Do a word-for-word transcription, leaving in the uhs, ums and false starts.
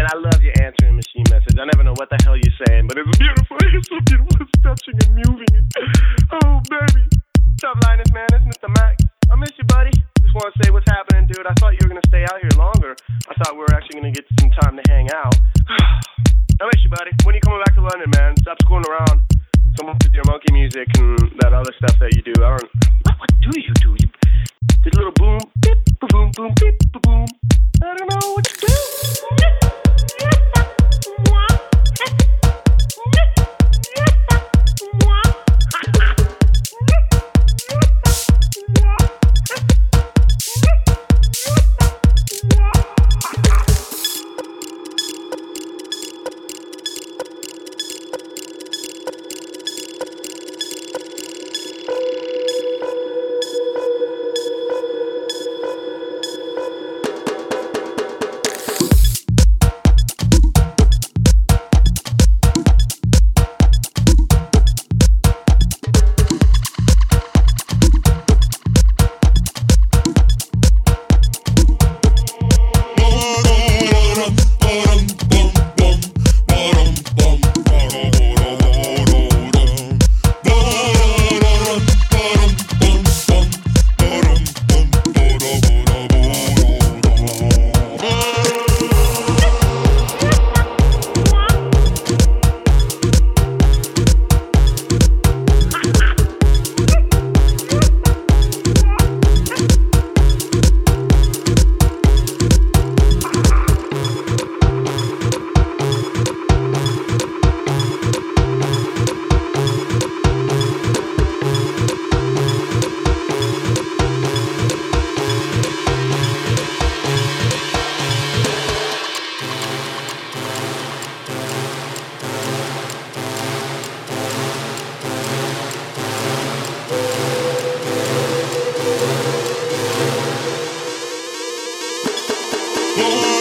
I love your answering machine message. I never know what the hell you're saying, but it's beautiful. It's so beautiful. It's touching and moving. Oh, baby. What's up, Linus, man? It's Mister Mac. I miss you, buddy. Just want to say what's happening, dude. I thought you were going to stay out here longer. I thought we were actually going to get some time to hang out. I miss you, buddy. When are you coming back to London, man? Stop screwing around so much with your monkey music and that other stuff that you do. I don't... What, what do you do? You did a little boom, beep, boom, boom, beep, boom. I don't know what to do. Oh.